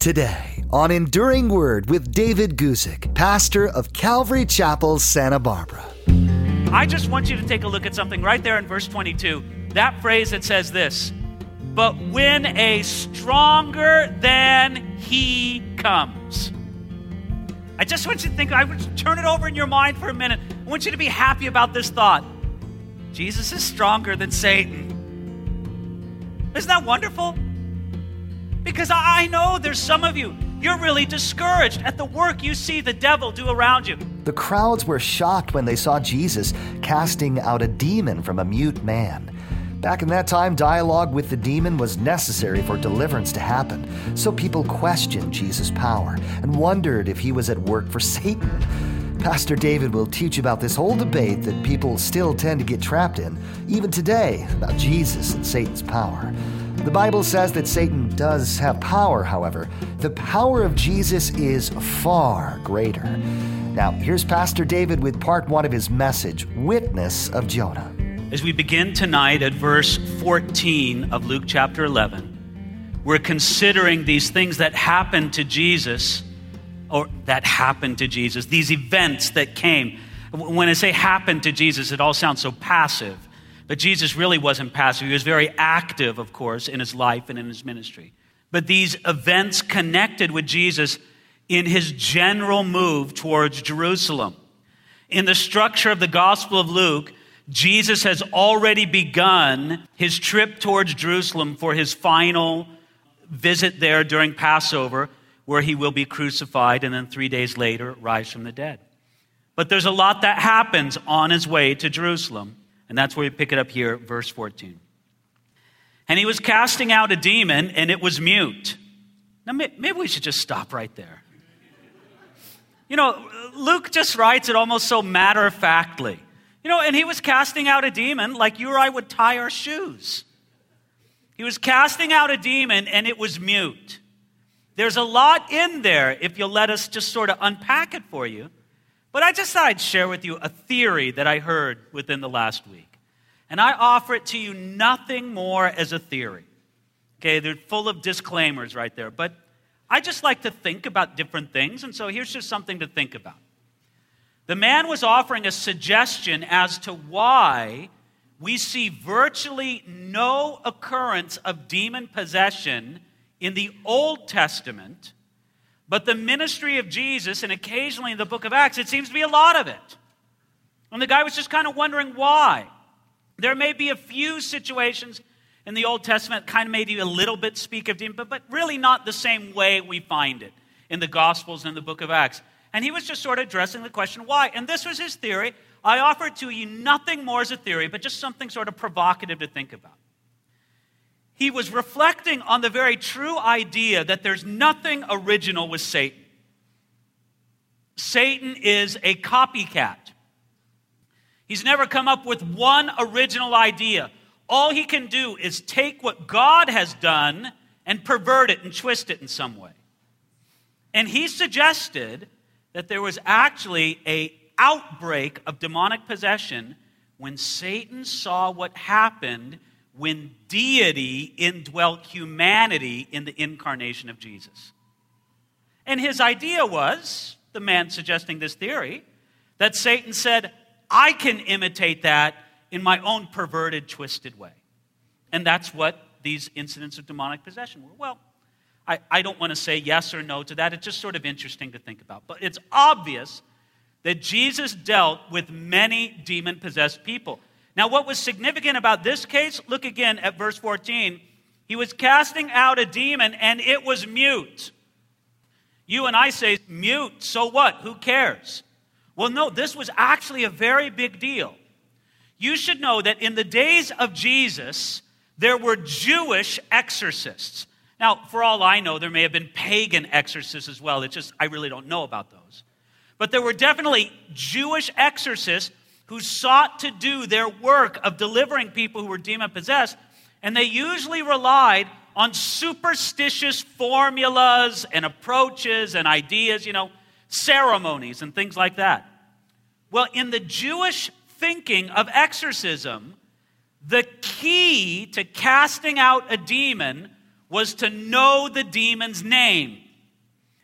Today on Enduring Word with David Guzik, pastor of Calvary Chapel, Santa Barbara. I just want you to take a look at something right there in verse 22. That phrase that says this, but when a stronger than he comes. I just want you to think, I would turn it over in your mind for a minute. I want you to be happy about this thought. Jesus is stronger than Satan. Isn't that wonderful? Because I know there's some of you, you're really discouraged at the work you see the devil do around you. The crowds were shocked when they saw Jesus casting out a demon from a mute man. Back in that time, dialogue with the demon was necessary for deliverance to happen, so people questioned Jesus' power and wondered if he was at work for Satan. Pastor David will teach about this whole debate that people still tend to get trapped in, even today, about Jesus and Satan's power. The Bible says that Satan does have power, however. The power of Jesus is far greater. Now, here's Pastor David with part 1 of his message, Witness of Jonah. As we begin tonight at verse 14 of Luke chapter 11, we're considering these things that happened to Jesus, these events that came. When I say happened to Jesus, it all sounds so passive. But Jesus really wasn't passive. He was very active, of course, in his life and in his ministry. But these events connected with Jesus in his general move towards Jerusalem. In the structure of the Gospel of Luke, Jesus has already begun his trip towards Jerusalem for his final visit there during Passover, where he will be crucified and then 3 days later rise from the dead. But there's a lot that happens on his way to Jerusalem. And that's where we pick it up here, verse 14. And he was casting out a demon, and it was mute. Now, maybe we should just stop right there. You know, Luke just writes it almost so matter-of-factly. You know, and he was casting out a demon like you or I would tie our shoes. He was casting out a demon, and it was mute. There's a lot in there if you'll let us just sort of unpack it for you. But I just thought I'd share with you a theory that I heard within the last week. And I offer it to you nothing more as a theory. Okay, they're full of disclaimers right there. But I just like to think about different things, and so here's just something to think about. The man was offering a suggestion as to why we see virtually no occurrence of demon possession in the Old Testament, but the ministry of Jesus, and occasionally in the book of Acts, it seems to be a lot of it. And the guy was just kind of wondering why. There may be a few situations in the Old Testament kind of maybe a little bit speak of demon, but really not the same way we find it in the Gospels and in the book of Acts. And he was just sort of addressing the question, why? And this was his theory. I offer it to you nothing more as a theory, but just something sort of provocative to think about. He was reflecting on the very true idea that there's nothing original with Satan. Satan is a copycat. He's never come up with one original idea. All he can do is take what God has done and pervert it and twist it in some way. And he suggested that there was actually an outbreak of demonic possession when Satan saw what happened when deity indwelt humanity in the incarnation of Jesus. And his idea was, the man suggesting this theory, that Satan said, I can imitate that in my own perverted, twisted way. And that's what these incidents of demonic possession were. Well, I don't want to say yes or no to that. It's just sort of interesting to think about. But it's obvious that Jesus dealt with many demon-possessed people. Now, what was significant about this case, look again at verse 14. He was casting out a demon, and it was mute. You and I say, mute, so what? Who cares? Well, no, this was actually a very big deal. You should know that in the days of Jesus, there were Jewish exorcists. Now, for all I know, there may have been pagan exorcists as well. It's just, I really don't know about those. But there were definitely Jewish exorcists who sought to do their work of delivering people who were demon-possessed, and they usually relied on superstitious formulas and approaches and ideas, ceremonies and things like that. Well, in the Jewish thinking of exorcism, the key to casting out a demon was to know the demon's name.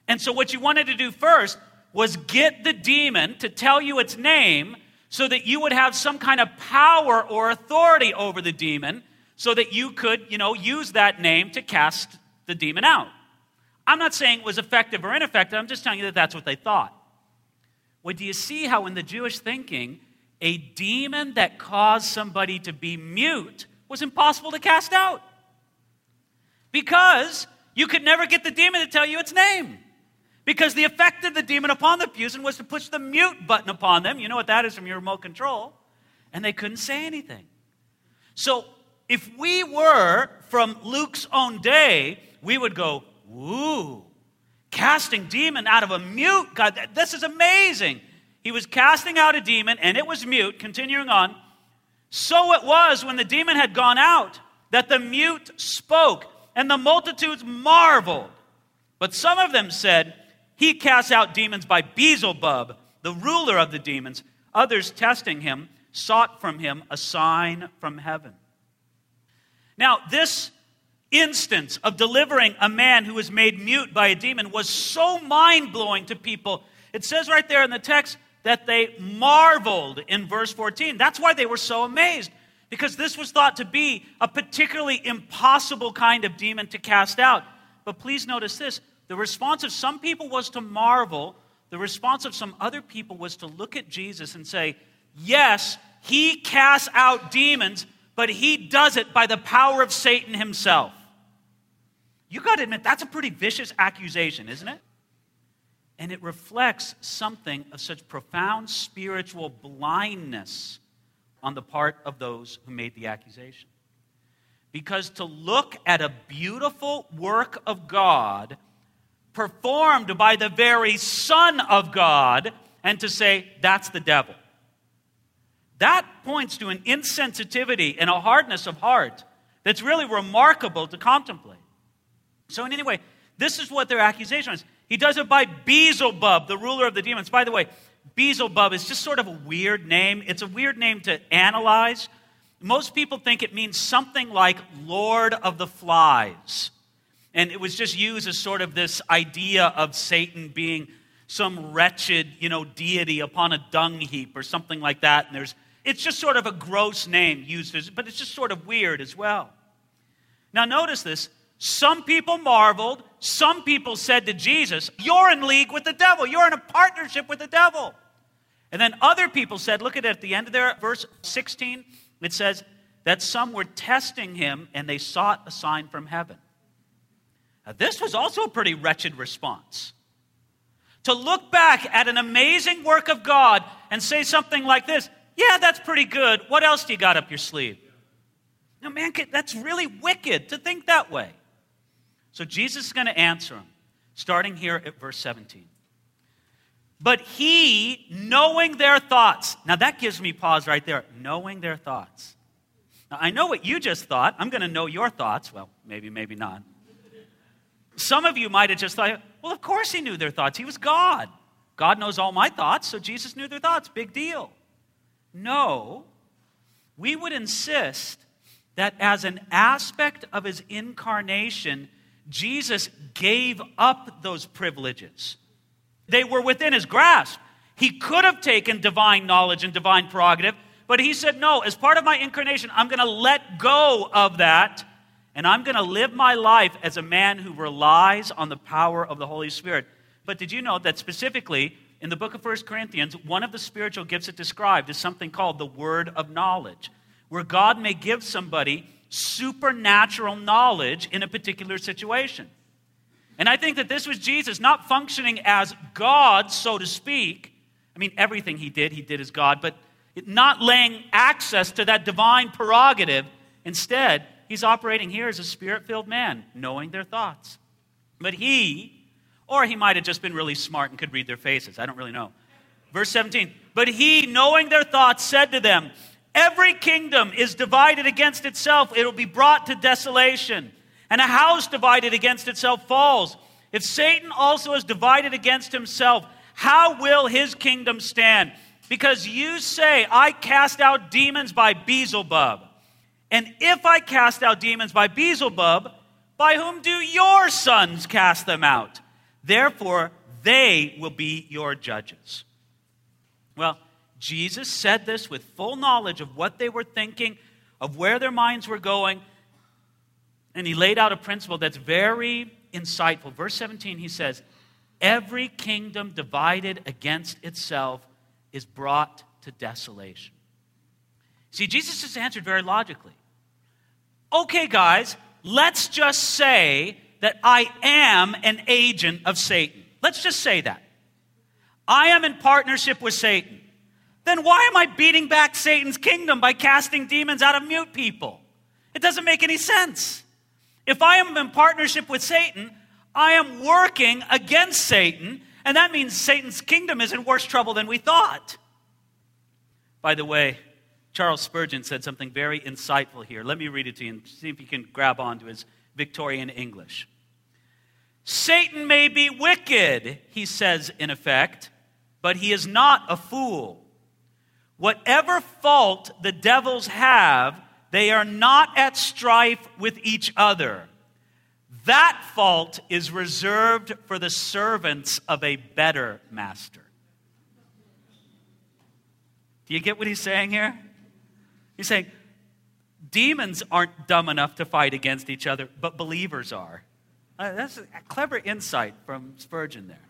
And so what you wanted to do first was get the demon to tell you its name so that you would have some kind of power or authority over the demon so that you could, use that name to cast the demon out. I'm not saying it was effective or ineffective. I'm just telling you that that's what they thought. Well, do you see how in the Jewish thinking, a demon that caused somebody to be mute was impossible to cast out? Because you could never get the demon to tell you its name. Because the effect of the demon upon the person was to push the mute button upon them. You know what that is from your remote control. And they couldn't say anything. So if we were from Luke's own day, we would go, "Ooh, casting demon out of a mute. God, this is amazing." He was casting out a demon, and it was mute. Continuing on. So it was when the demon had gone out that the mute spoke, and the multitudes marveled. But some of them said, "He casts out demons by Beelzebub, the ruler of the demons." Others, testing him, sought from him a sign from heaven. Now, this instance of delivering a man who was made mute by a demon was so mind-blowing to people. It says right there in the text that they marveled in verse 14. That's why they were so amazed, because this was thought to be a particularly impossible kind of demon to cast out. But please notice this. The response of some people was to marvel. The response of some other people was to look at Jesus and say, yes, he casts out demons, but he does it by the power of Satan himself. You got to admit, that's a pretty vicious accusation, isn't it? And it reflects something of such profound spiritual blindness on the part of those who made the accusation. Because to look at a beautiful work of God performed by the very Son of God and to say, that's the devil. That points to an insensitivity and a hardness of heart that's really remarkable to contemplate. So in any way, this is what their accusation is. He does it by Beelzebub, the ruler of the demons. By the way, Beelzebub is just sort of a weird name. It's a weird name to analyze. Most people think it means something like Lord of the Flies. And it was just used as sort of this idea of Satan being some wretched, deity upon a dung heap or something like that. And it's just sort of a gross name used as, but it's just sort of weird as well. Now notice this. Some people marveled. Some people said to Jesus, "You're in league with the devil. You're in a partnership with the devil." And then other people said, look at it at the end of there, verse 16, it says that some were testing him and they sought a sign from heaven. Now, this was also a pretty wretched response. To look back at an amazing work of God and say something like this, "Yeah, that's pretty good. What else do you got up your sleeve?" Now, man, that's really wicked to think that way. So Jesus is going to answer him, starting here at verse 17. But he, knowing their thoughts. Now, that gives me pause right there. Knowing their thoughts. Now, I know what you just thought. I'm going to know your thoughts. Well, maybe not. Some of you might have just thought, well, of course he knew their thoughts. He was God. God knows all my thoughts, so Jesus knew their thoughts. Big deal. No, we would insist that as an aspect of his incarnation, Jesus gave up those privileges. They were within his grasp. He could have taken divine knowledge and divine prerogative, but he said, no, as part of my incarnation, I'm going to let go of that, and I'm going to live my life as a man who relies on the power of the Holy Spirit. But did you know that specifically in the book of 1 Corinthians, one of the spiritual gifts it described is something called the word of knowledge, where God may give somebody supernatural knowledge in a particular situation. And I think that this was Jesus not functioning as God, so to speak. I mean, everything he did as God, but not laying access to that divine prerogative. Instead, he's operating here as a spirit-filled man, knowing their thoughts. But or he might have just been really smart and could read their faces. I don't really know. Verse 17, but he, knowing their thoughts, said to them, every kingdom is divided against itself. It will be brought to desolation. And a house divided against itself falls. If Satan also is divided against himself, how will his kingdom stand? Because you say, I cast out demons by Beelzebub. And if I cast out demons by Beelzebub, by whom do your sons cast them out? Therefore, they will be your judges. Well, Jesus said this with full knowledge of what they were thinking, of where their minds were going, and he laid out a principle that's very insightful. Verse 17, he says, every kingdom divided against itself is brought to desolation. See, Jesus just answered very logically. Okay, guys, let's just say that I am an agent of Satan. Let's just say that. I am in partnership with Satan. Then why am I beating back Satan's kingdom by casting demons out of mute people? It doesn't make any sense. If I am in partnership with Satan, I am working against Satan, and that means Satan's kingdom is in worse trouble than we thought. By the way, Charles Spurgeon said something very insightful here. Let me read it to you and see if you can grab onto his Victorian English. Satan may be wicked, he says in effect, but he is not a fool. Whatever fault the devils have, they are not at strife with each other. That fault is reserved for the servants of a better master. Do you get what he's saying here? He's saying, demons aren't dumb enough to fight against each other, but believers are. That's a clever insight from Spurgeon there.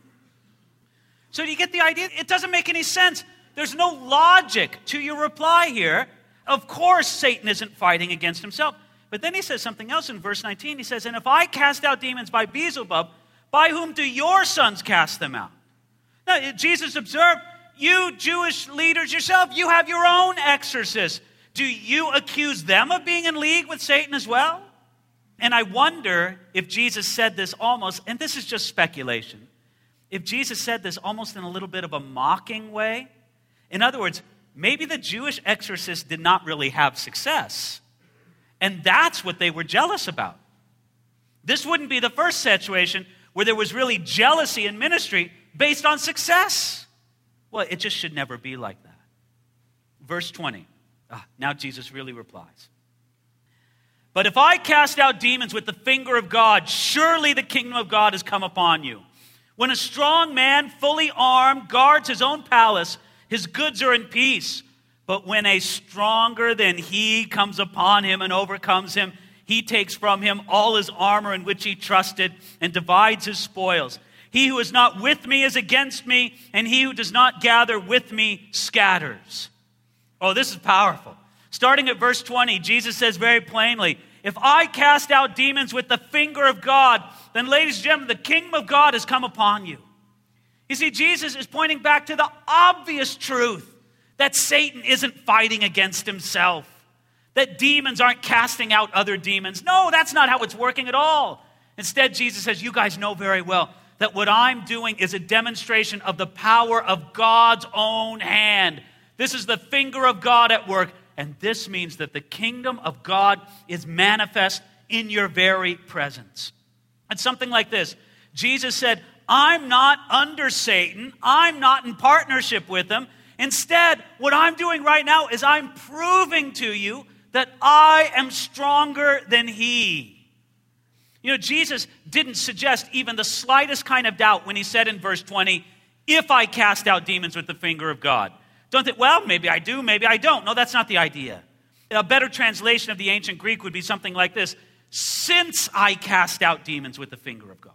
So do you get the idea? It doesn't make any sense. There's no logic to your reply here. Of course, Satan isn't fighting against himself. But then he says something else in verse 19. He says, and if I cast out demons by Beelzebub, by whom do your sons cast them out? Now, Jesus observed, you Jewish leaders yourself, you have your own exorcists. Do you accuse them of being in league with Satan as well? And I wonder if Jesus said this almost, and this is just speculation, if Jesus said this almost in a little bit of a mocking way. In other words, maybe the Jewish exorcists did not really have success. And that's what they were jealous about. This wouldn't be the first situation where there was really jealousy in ministry based on success. Well, it just should never be like that. Verse 20. Now Jesus really replies. But if I cast out demons with the finger of God, surely the kingdom of God has come upon you. When a strong man, fully armed, guards his own palace, his goods are in peace. But when a stronger than he comes upon him and overcomes him, he takes from him all his armor in which he trusted and divides his spoils. He who is not with me is against me, and he who does not gather with me scatters. Oh, this is powerful. Starting at verse 20, Jesus says very plainly, if I cast out demons with the finger of God, then ladies and gentlemen, the kingdom of God has come upon you. You see, Jesus is pointing back to the obvious truth that Satan isn't fighting against himself, that demons aren't casting out other demons. No, that's not how it's working at all. Instead, Jesus says, you guys know very well that what I'm doing is a demonstration of the power of God's own hand. This is the finger of God at work, and this means that the kingdom of God is manifest in your very presence. It's something like this. Jesus said, I'm not under Satan. I'm not in partnership with him. Instead, what I'm doing right now is I'm proving to you that I am stronger than he. You know, Jesus didn't suggest even the slightest kind of doubt when he said in verse 20, if I cast out demons with the finger of God. Don't think, well, maybe I do, maybe I don't. No, that's not the idea. A better translation of the ancient Greek would be something like this, since I cast out demons with the finger of God.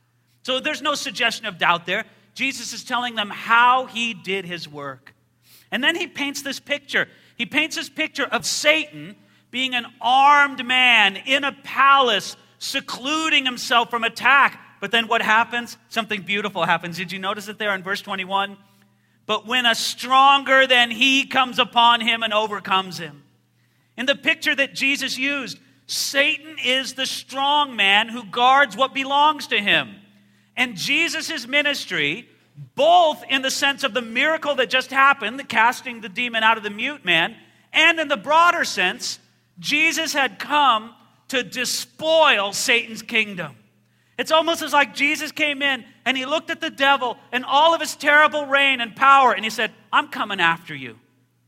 So there's no suggestion of doubt there. Jesus is telling them how he did his work. And then he paints this picture. He paints this picture of Satan being an armed man in a palace, secluding himself from attack. But then what happens? Something beautiful happens. Did you notice it there in verse 21? But when a stronger than he comes upon him and overcomes him. In the picture that Jesus used, Satan is the strong man who guards what belongs to him. And Jesus' ministry, both in the sense of the miracle that just happened, the casting the demon out of the mute man, and in the broader sense, Jesus had come to despoil Satan's kingdom. It's almost as like Jesus came in and he looked at the devil and all of his terrible reign and power and he said, I'm coming after you.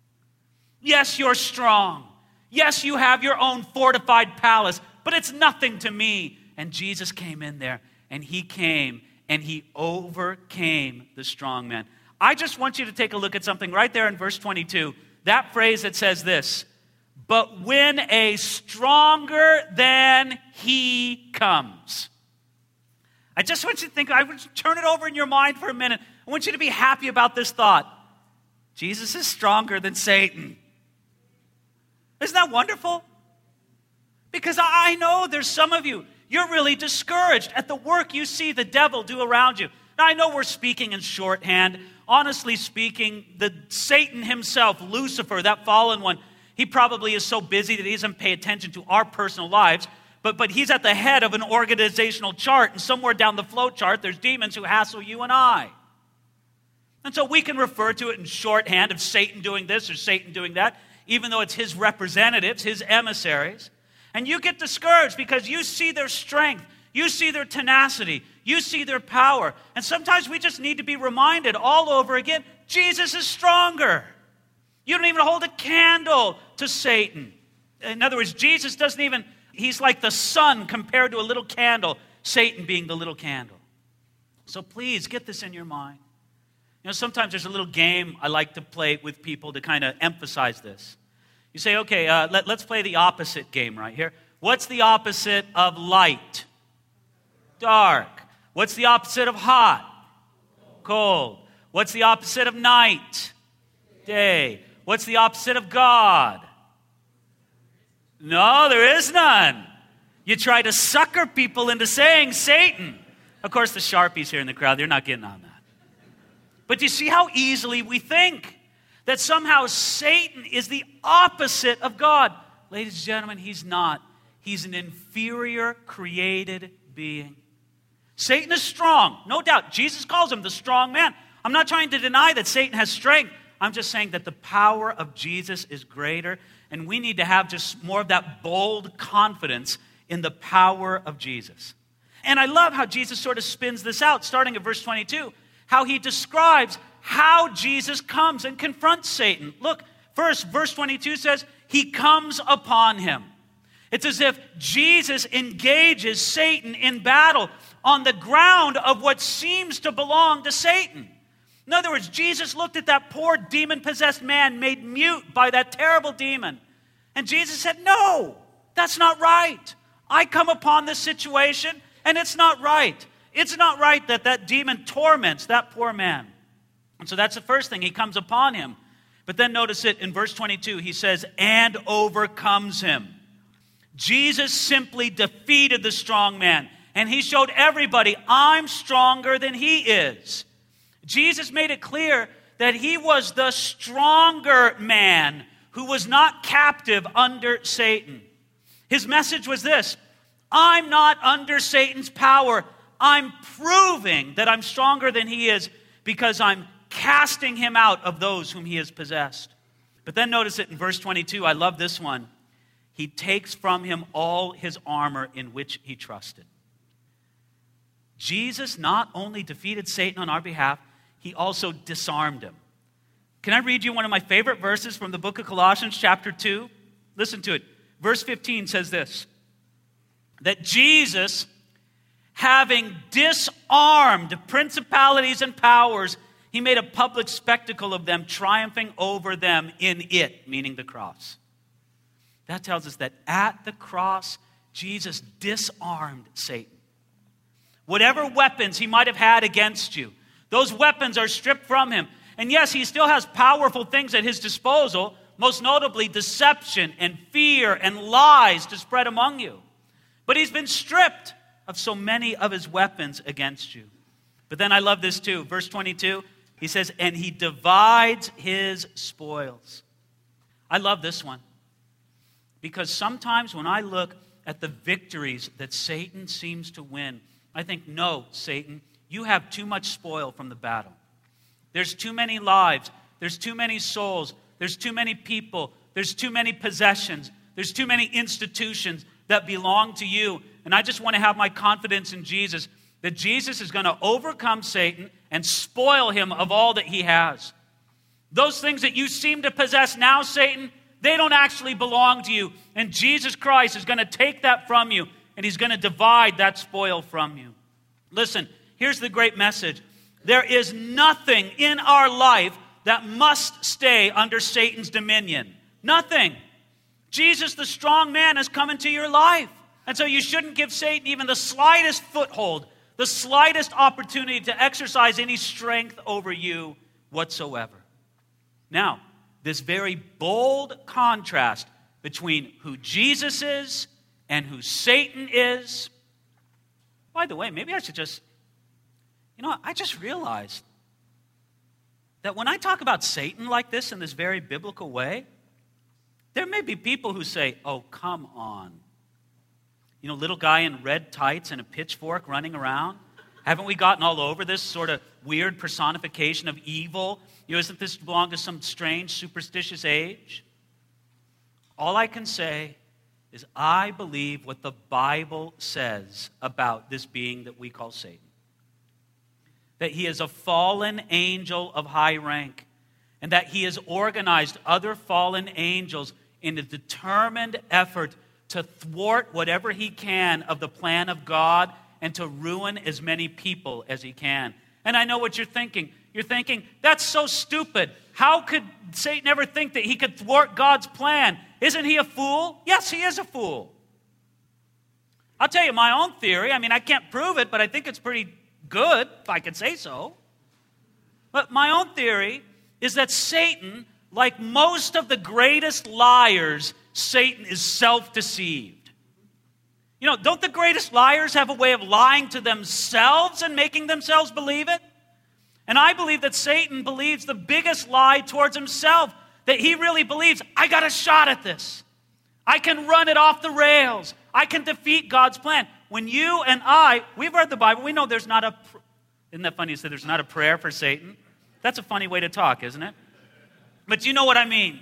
Yes, you're strong. Yes, you have your own fortified palace, but it's nothing to me. And Jesus came in there and he came and he overcame the strong man. I just want you to take a look at something right there in verse 22. That phrase that says this, but when a stronger than he comes. I just want you to think, I want you to turn it over in your mind for a minute. I want you to be happy about this thought. Jesus is stronger than Satan. Isn't that wonderful? Because I know there's some of you, you're really discouraged at the work you see the devil do around you. Now, I know we're speaking in shorthand. Honestly speaking, Satan himself, Lucifer, that fallen one, he probably is so busy that he doesn't pay attention to our personal lives. But he's at the head of an organizational chart, and somewhere down the flow chart, there's demons who hassle you and I. And so we can refer to it in shorthand of Satan doing this or Satan doing that, even though it's his representatives, his emissaries. And you get discouraged because you see their strength, you see their tenacity, you see their power. And sometimes we just need to be reminded all over again, Jesus is stronger. You don't even hold a candle to Satan. In other words, Jesus doesn't even, he's like the sun compared to a little candle, Satan being the little candle. So please get this in your mind. You know, sometimes there's a little game I like to play with people to kind of emphasize this. You say, okay, let's play the opposite game right here. What's the opposite of light? Dark. What's the opposite of hot? Cold. What's the opposite of night? Day. What's the opposite of God? No, there is none. You try to sucker people into saying Satan. Of course, the Sharpies here in the crowd, they're not getting on that. But you see how easily we think that somehow Satan is the opposite of God. Ladies and gentlemen, he's not. He's an inferior created being. Satan is strong, no doubt. Jesus calls him the strong man. I'm not trying to deny that Satan has strength. I'm just saying that the power of Jesus is greater, and we need to have just more of that bold confidence in the power of Jesus. And I love how Jesus sort of spins this out, starting at verse 22, how he describes how Jesus comes and confronts Satan. Look, first, verse 22 says, he comes upon him. It's as if Jesus engages Satan in battle on the ground of what seems to belong to Satan. In other words, Jesus looked at that poor demon-possessed man made mute by that terrible demon. And Jesus said, no, that's not right. I come upon this situation, and it's not right. It's not right that that demon torments that poor man. And so that's the first thing. He comes upon him. But then notice it in verse 22. He says, and overcomes him. Jesus simply defeated the strong man. And he showed everybody, I'm stronger than he is. Jesus made it clear that he was the stronger man who was not captive under Satan. His message was this: I'm not under Satan's power. I'm proving that I'm stronger than he is because I'm casting him out of those whom he has possessed. But then notice it in verse 22. I love this one. He takes from him all his armor in which he trusted. Jesus not only defeated Satan on our behalf, he also disarmed him. Can I read you one of my favorite verses from the book of Colossians, chapter 2? Listen to it. Verse 15 says this, that Jesus, having disarmed principalities and powers, he made a public spectacle of them, triumphing over them in it, meaning the cross. That tells us that at the cross, Jesus disarmed Satan. Whatever weapons he might have had against you, those weapons are stripped from him. And yes, he still has powerful things at his disposal, most notably deception and fear and lies to spread among you. But he's been stripped of so many of his weapons against you. But then I love this too. Verse 22, he says, and he divides his spoils. I love this one. Because sometimes when I look at the victories that Satan seems to win, I think, no, Satan, you have too much spoil from the battle. There's too many lives. There's too many souls. There's too many people. There's too many possessions. There's too many institutions that belong to you. And I just want to have my confidence in Jesus, that Jesus is going to overcome Satan and spoil him of all that he has. Those things that you seem to possess now, Satan, they don't actually belong to you. And Jesus Christ is going to take that from you, and he's going to divide that spoil from you. Listen, Here's the great message. There is nothing in our life that must stay under Satan's dominion. Nothing. Jesus, the strong man, has come into your life. And so you shouldn't give Satan even the slightest foothold, the slightest opportunity to exercise any strength over you whatsoever. Now, this very bold contrast between who Jesus is and who Satan is. By the way, maybe I should I just realized that when I talk about Satan like this in this very biblical way, there may be people who say, oh, come on. Little guy in red tights and a pitchfork running around. Haven't we gotten all over this sort of weird personification of evil? Isn't this belong to some strange, superstitious age? All I can say is I believe what the Bible says about this being that we call Satan. That he is a fallen angel of high rank, and that he has organized other fallen angels in a determined effort to thwart whatever he can of the plan of God and to ruin as many people as he can. And I know what you're thinking. You're thinking, that's so stupid. How could Satan ever think that he could thwart God's plan? Isn't he a fool? Yes, he is a fool. I'll tell you my own theory. I can't prove it, but I think it's pretty good, if I could say so. But my own theory is that Satan, like most of the greatest liars, Satan is self-deceived. Don't the greatest liars have a way of lying to themselves and making themselves believe it? And I believe that Satan believes the biggest lie towards himself, that he really believes, I got a shot at this. I can run it off the rails. I can defeat God's plan. When you and we've read the Bible, we know there's not isn't that funny to say there's not a prayer for Satan? That's a funny way to talk, isn't it? But you know what I mean.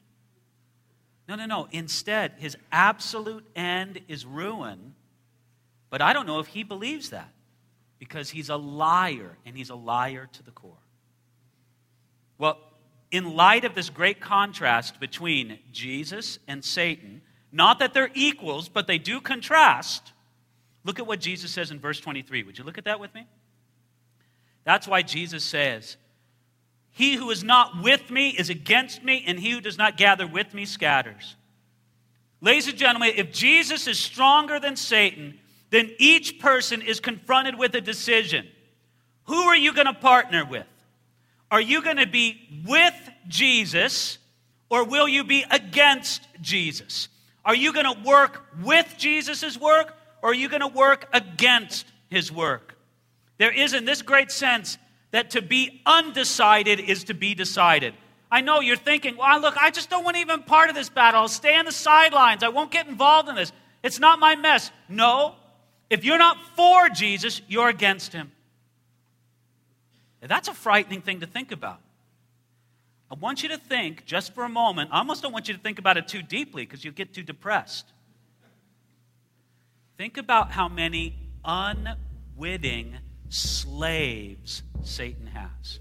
No. Instead, his absolute end is ruin. But I don't know if he believes that, because he's a liar, and he's a liar to the core. Well, in light of this great contrast between Jesus and Satan, not that they're equals, but they do contrast, look at what Jesus says in verse 23. Would you look at that with me? That's why Jesus says, he who is not with me is against me, and he who does not gather with me scatters. Ladies and gentlemen, if Jesus is stronger than Satan, then each person is confronted with a decision. Who are you going to partner with? Are you going to be with Jesus, or will you be against Jesus? Are you going to work with Jesus' work, or are you going to work against his work? There is, in this great sense, that to be undecided is to be decided. I know you're thinking, well, look, I just don't want to even be part of this battle. I'll stay on the sidelines. I won't get involved in this. It's not my mess. No, if you're not for Jesus, you're against him. That's a frightening thing to think about. I want you to think, just for a moment, I almost don't want you to think about it too deeply because you'll get too depressed. Think about how many unwitting slaves Satan has.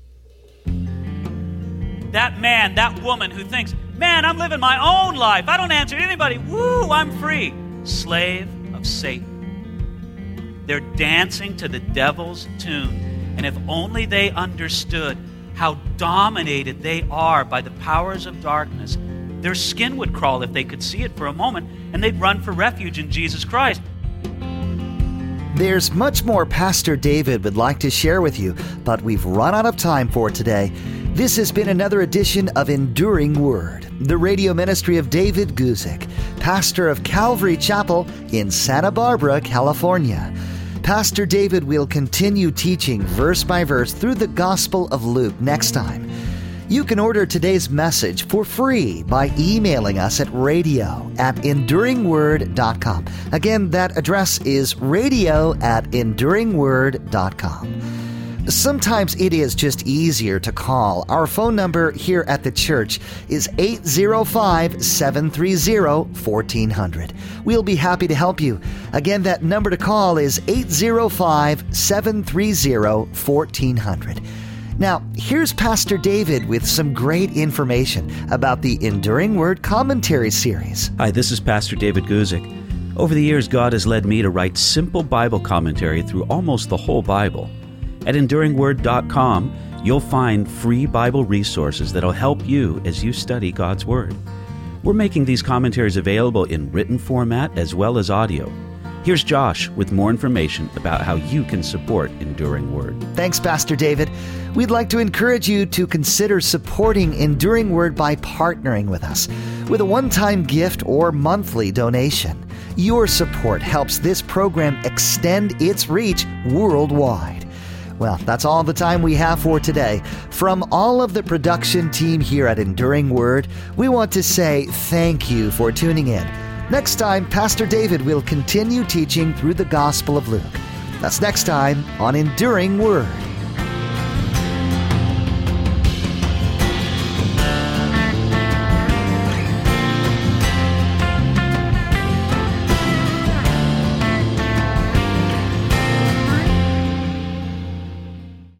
That man, that woman who thinks, man, I'm living my own life. I don't answer to anybody. Woo, I'm free. Slave of Satan. They're dancing to the devil's tune. And if only they understood how dominated they are by the powers of darkness, their skin would crawl if they could see it for a moment, and they'd run for refuge in Jesus Christ. There's much more Pastor David would like to share with you, but we've run out of time for today. This has been another edition of Enduring Word, the radio ministry of David Guzik, pastor of Calvary Chapel in Santa Barbara, California. Pastor David will continue teaching verse by verse through the Gospel of Luke next time. You can order today's message for free by emailing us at radio@enduringword.com. Again, that address is radio@enduringword.com. Sometimes it is just easier to call. Our phone number here at the church is 805-730-1400. We'll be happy to help you. Again, that number to call is 805-730-1400. Now, here's Pastor David with some great information about the Enduring Word Commentary Series. Hi, this is Pastor David Guzik. Over the years, God has led me to write simple Bible commentary through almost the whole Bible. At EnduringWord.com, you'll find free Bible resources that'll help you as you study God's Word. We're making these commentaries available in written format as well as audio. Here's Josh with more information about how you can support Enduring Word. Thanks, Pastor David. We'd like to encourage you to consider supporting Enduring Word by partnering with us with a one-time gift or monthly donation. Your support helps this program extend its reach worldwide. Well, that's all the time we have for today. From all of the production team here at Enduring Word, we want to say thank you for tuning in. Next time, Pastor David will continue teaching through the Gospel of Luke. That's next time on Enduring Word.